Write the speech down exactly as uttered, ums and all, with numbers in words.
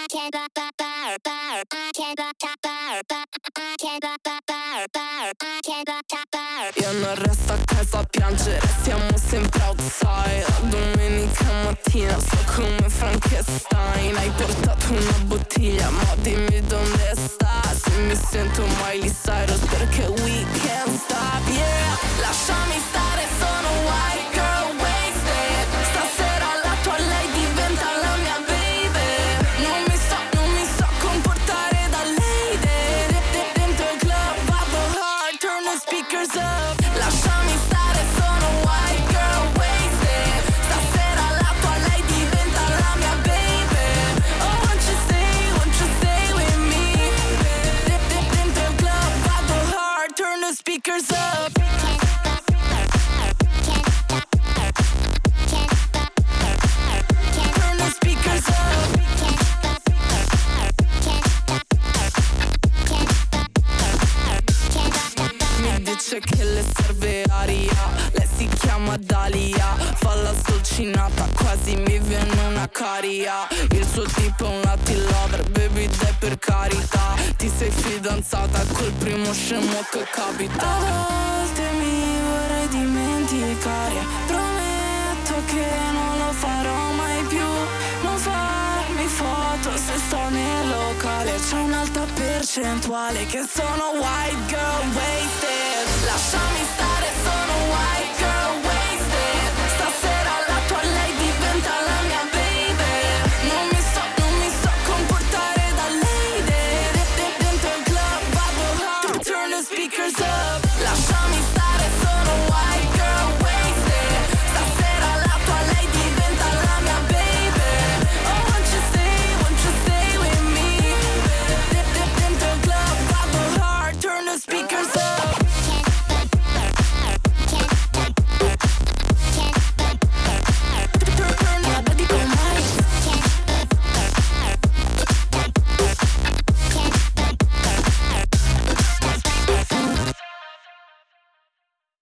Io non resto a casa a piangere, siamo sempre outside. La domenica mattina sto come Frankenstein. Hai portato una bottiglia, ma dimmi dove sta. Se mi sento Miley Cyrus perché we can't stop, yeah. Lasciami stare, sono white girl wasted. Stasera la tua lei diventa la mia baby. Non mi so, non mi so comportare da lady. Dentro il club vado hard, turn the speakers up. Lasciami stare, sono white girl wasted. Stasera la tua lei diventa la mia baby. Oh, won't you stay, won't you stay with me? Dentro il club vado hard, turn the speakers up. Turn the speakers up. Mi dice che le serve aria, lei si chiama Dalia, fa la sdolcinata, quasi mi viene una caria. Il suo tipo è un Latin lover, baby dai per carità. Ti sei fidanzata col primo scemo che capita. A volte mi vorrei dimenticare, prometto che non lo farò mai più. Non farmi foto se sto nel locale, c'è un'alta percentuale che sono white girl wasted. Lasciami stare, sono white girl wasted. Stasera la tua lei diventa la mia baby. Non mi so, non mi so comportare da lady. Dentro il club vado hard, turn the speakers up. Lasciami stare, sono white girl wasted. Stasera la tua lei diventa la mia baby. Oh, won't you stay, won't you stay with me? Dentro il club vado hard, turn the speakers up.